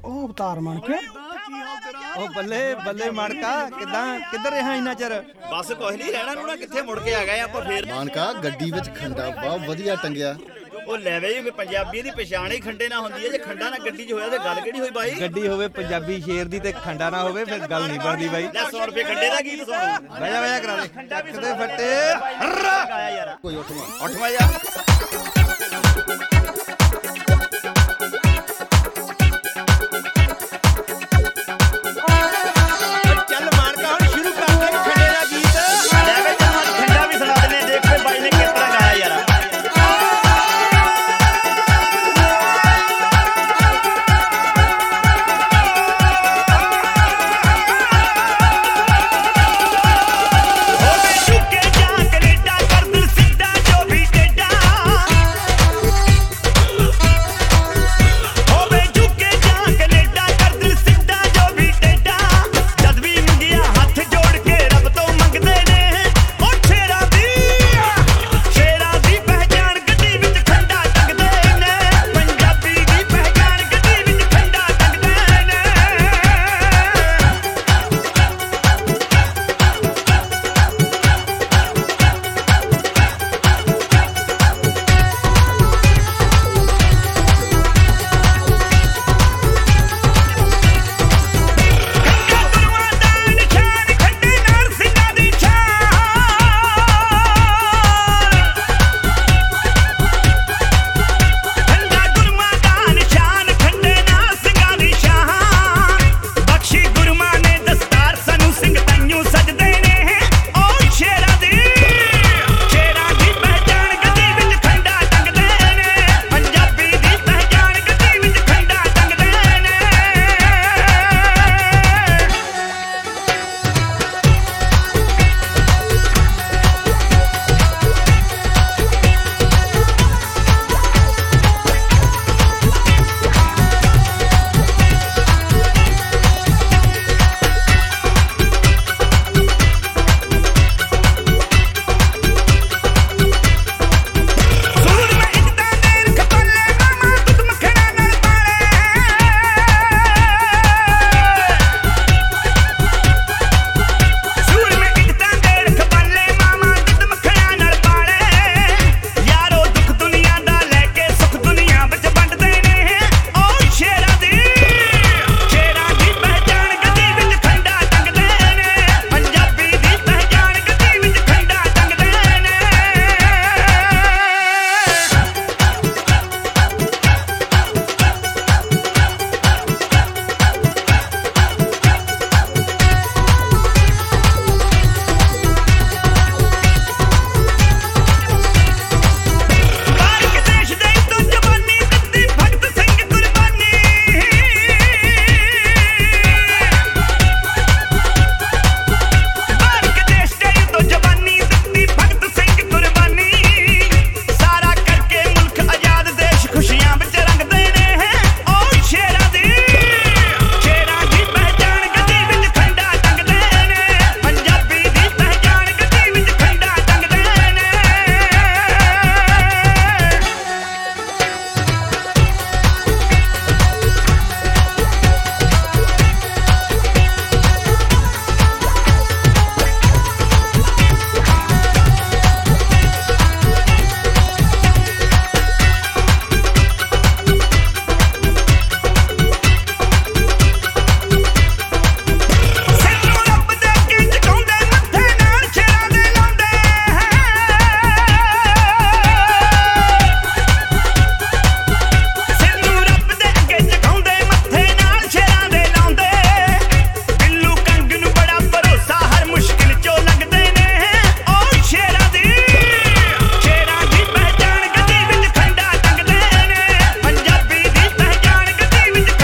ਉਹ ਅਵਤਾਰ ਬਣ ਕੇ ਉਹ ਬੱਲੇ ਬੱਲੇ ਮਾਨਕਾ ਕਿੱਧਰ ਰਿਹਾ ਇੰਨਾ ਚਿਰ? ਬਸ ਕੁਝ ਨਹੀਂ ਰਹਿਣਾ ਨੂੰ ਨਾ ਕਿੱਥੇ ਮੁੜ ਕੇ ਆ ਗਏ ਆਪਾਂ ਫੇਰ। ਮਾਨਕਾ ਗੱਡੀ ਵਿੱਚ ਖੰਡਾ ਬਹੁਤ ਵਧੀਆ ਟੰਗਿਆ। ਉਹ ਲੈਵੇ ਪੰਜਾਬੀ ਦੀ ਪਛਾਣ ਹੀ ਖੰਡੇ ਨਾਲ ਹੁੰਦੀ ਹੈ। ਜੇ ਖੰਡਾ ਨਾ ਗੱਡੀ 'ਚ ਹੋਇਆ ਤੇ ਗੱਲ ਕਿਹੜੀ ਹੋਈ ਬਾਈ? ਗੱਡੀ ਹੋਵੇ ਪੰਜਾਬੀ ਸ਼ੇਰ ਦੀ ਤੇ ਖੰਡਾ ਨਾ ਹੋਵੇ ਫਿਰ ਗੱਲ ਨਹੀਂ ਬਣਦੀ ਬਾਈ। ਲੈ 100 ਰੁਪਏ ਖੰਡੇ ਦਾ ਗੀਤ ਸੁਣ। ਵਜਾ ਕਰਾ ਦੇ ਕਿਤੇ ਫੱਟੇ ਗਾਇਆ ਯਾਰ ਕੋਈ ਉੱਠਵਾ ਯਾਰ।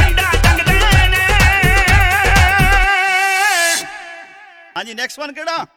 ਹਾਂਜੀ ਨੈਕਸਟ ਵਨ ਕਿਹੜਾ?